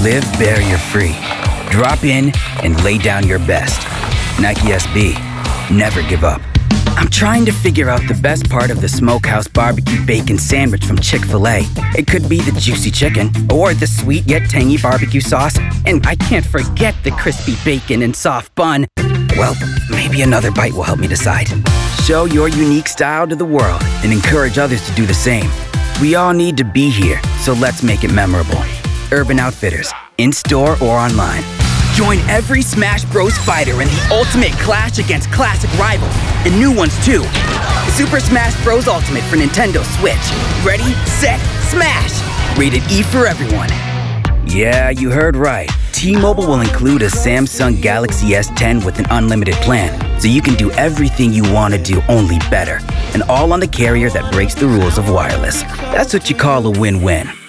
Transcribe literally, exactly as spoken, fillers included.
Live barrier-free. Drop in and lay down your best. Nike S B. Never give up. I'm trying to figure out the best part of the Smokehouse Barbecue Bacon Sandwich from Chick-fil-A. It could be the juicy chicken, or the sweet yet tangy barbecue sauce, and I can't forget the crispy bacon and soft bun. Well, maybe another bite will help me decide. Show your unique style to the world and encourage others to do the same. We all need to be here, so let's make it memorable. Urban Outfitters, in-store or online. Join every Smash Bros. Fighter in the ultimate clash against classic rivals, and new ones too. Super Smash Bros. Ultimate for Nintendo Switch. Ready, set, smash! Rated E for everyone. Yeah, you heard right. T-Mobile will include a Samsung Galaxy S ten with an unlimited plan, so you can do everything you want to do, only better. And all on the carrier that breaks the rules of wireless. That's what you call a win-win.